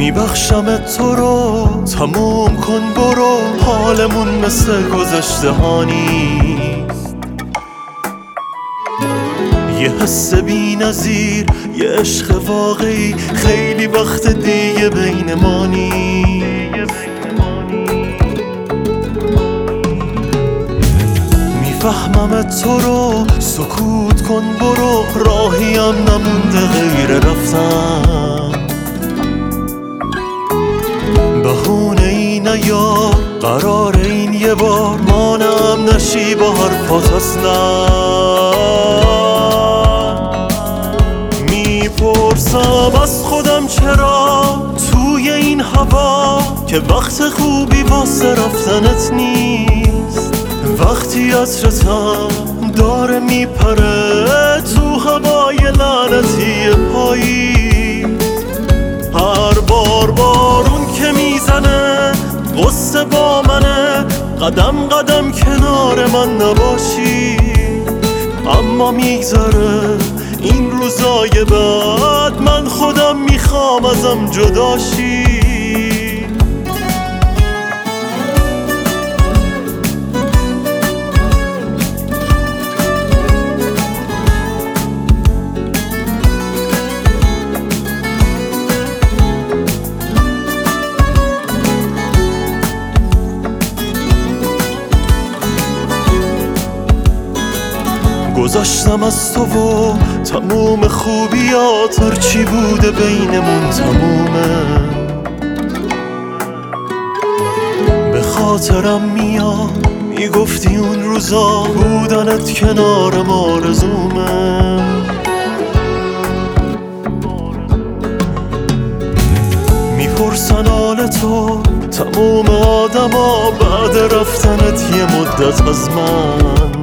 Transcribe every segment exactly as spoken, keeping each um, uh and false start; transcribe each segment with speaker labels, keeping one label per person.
Speaker 1: میبخشم تو رو، تموم کن برو، حالمون مثل گذشته ها نیست. یه حس بی نظیر، یه عشق واقعی، خیلی وقت دیگه بین ما نیست. میفهمم تو رو، سکوت کن برو، راهیم نمونده غیر رفتن. بهونه ای نیار، قرار این یه بار مانم نشی با حرفات اصلا. میپرسم از خودم چرا توی این هوا که وقت خوبی واسه رفتنت نیست. وقتی عطرتم داره میپره تو هوای لعنتی پاییز. هر بار بارون که میزنه غصه با منه، قدم قدم کنار من نباشی. اما میگذره این روزای بعد، من خودم میخوام ازم جداشی. گذاشتم از تو و تموم خوبیات، هرچی بوده بینمون تمومه. به خاطرم میاد میگفتی اون روزا بودنت کنارم آرزومه. میپرسن حال تو تموم آدما بعد رفتنت یه مدت از من.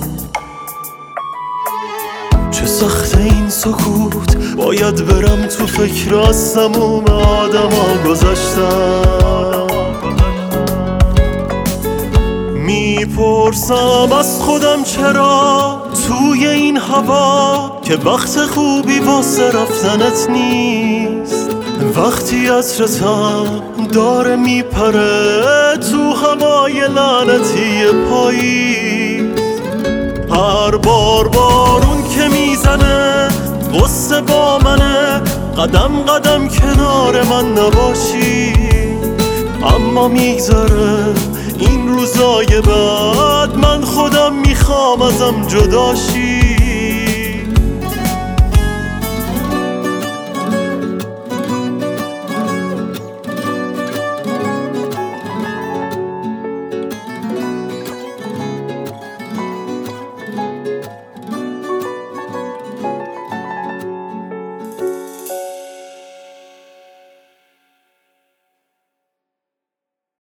Speaker 1: چه سخت این سکوت، باید برم تو فکر از تموم آدم ها گذشتم. میپرسم از خودم چرا توی این هوا که وقت خوبی واسه رفتنت نیست. وقتی عطرتم داره میپره تو هوای لعنتی پاییز. هر بار بارون که میزنه غصه با منه، قدم قدم کنار من نباشی. اما میگذره این روزای بعد، من خودم میخوام ازم جداشی.